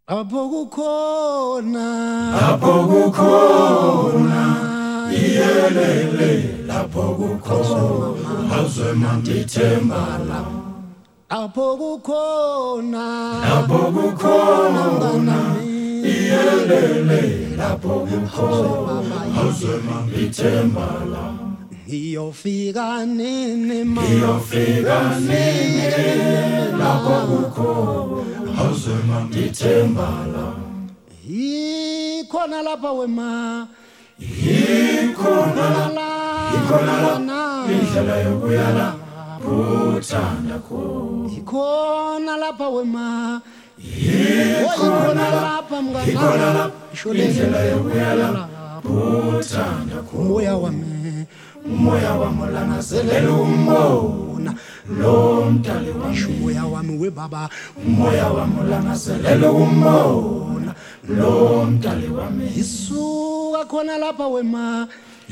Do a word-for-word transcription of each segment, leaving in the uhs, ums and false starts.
Lapho kukhona lapho kukhona iyelele lapho kukhona azwe mangithemba lapho kukhona lapho kukhona iyelele lapho kukhona azwe mangithemba ngiyofika nini ma ngiyofika nini lapho kukhona azwe mangithemba ikhona lapha wema ikhona la ikhona la indlela yokuya la uthanda khona ikhona lapha wema ikhona lapha mngana ikhona la indlela yokuya la uthanda khona moya wami umoya wami langazelela umbona lo mdali wami moya wami we baba umoya wami langazelela umbona lo mdali wami isuka khona lapha wema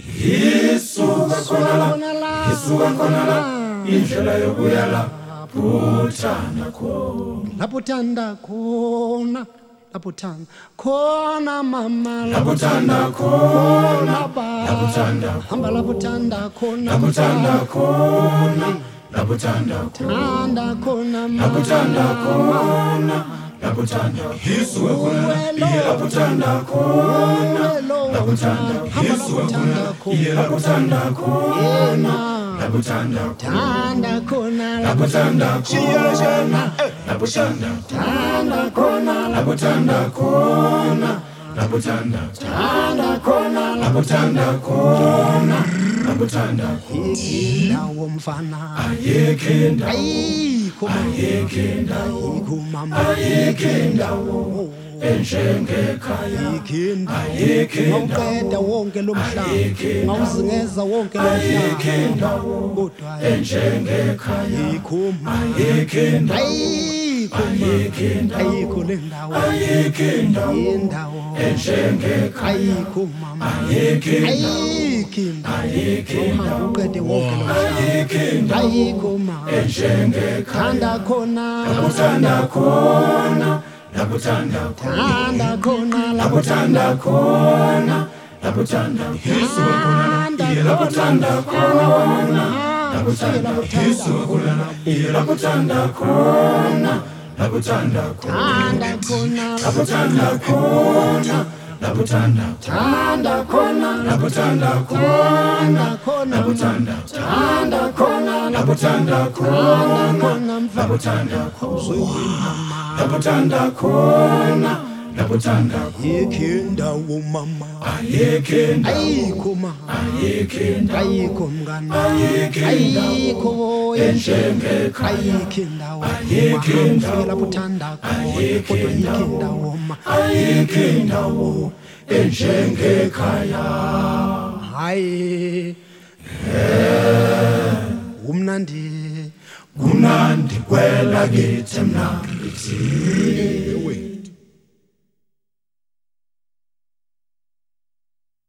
isuka khona la isuka khona la indlela yokuya la uthanda khona lapho thanda khona lapho thanda khona mama lapho thanda khona lapho thanda hamba lapho thanda khona lapho thanda khona lapho thanda thanda khona lapho thanda khona lapho thanda isuka khona iye lapho thanda khona lapho thanda isuka khona iye lapho thanda khona lapho thanda thanda khona lapho thanda khona lapho thanda thanda khona lapho thanda khona lapho thanda thanda khona lapho thanda khona lapho thanda indawo mfana ayikho indawo ayikho ayikho indawo ayikho mama ayikho indawo enjengekhaya ayikho ngawuqeda wonke lo mhlaba ngawuzingeza wonke lo mhlaba kodwa enjengekhaya ayikho ayikho indawo ayikho ayikho le ndawo ayikho indawo indawo enjengekhaya ayikho mama ayikho ayikho indawo uqede wonke lo mhlaba ayikho mama enjengekhaya thanda khona lapho thanda khona lapho thanda thanda khona lapho thanda khona lapho thanda isuka khona iye lapho thanda khona lapho thanda isuka khona iye lapho thanda khona lapho thanda thanda khona lapho thanda khona lapho thanda thanda khona lapho thanda khona lapho thanda thanda khona lapho thanda khona lapho thanda lapho thanda khona lapho thanda ayikho indawo mama ayikho indawo ayikho mama ayikho indawo ayikho mngani ayikho ayikho enjengekhaya ayikho indawo ayikho indawo lapho thanda khona kodwa ayikho indawo mama ayikho indawo enjengekhaya hayi umnandi kumnandi kwela kithi mnandi